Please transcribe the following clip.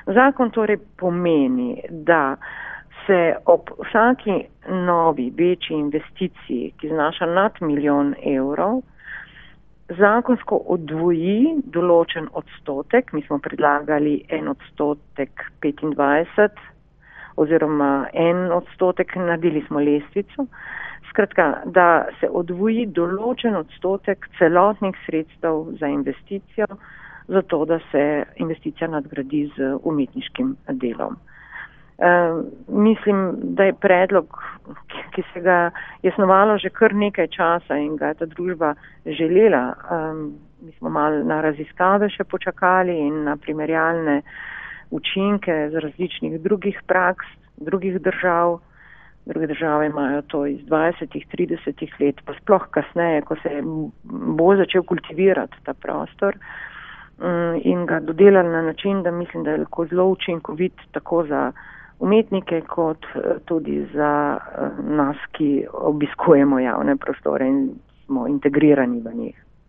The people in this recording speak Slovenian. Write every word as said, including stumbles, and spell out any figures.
Zakon torej pomeni, da se ob vsaki novi, večji investiciji, ki znaša nad milijon evrov, zakonsko odvoji določen odstotek, mi smo predlagali en odstotek petindvajset oziroma en odstotek, naredili smo lestvico, skratka, da se odvoji določen odstotek celotnih sredstev za investicijo, zato da se investicija nadgradi z umetniškim delom. E, mislim, da je predlog, ki se ga je snovalo že kar nekaj časa in ga je ta družba želela. Um, mi smo malo na raziskave še počakali in na primerjalne učinke z različnih drugih praks, drugih držav. Druge države imajo to iz dvajsetih, tridesetih let, pa sploh kasneje, ko se je bolj začel kultivirati ta prostor um, in ga dodelali na način, da mislim, da je lahko zelo učinkovit tako za umetnike kot tudi za nas, ki obiskujemo javne prostore in smo integrirani v njih.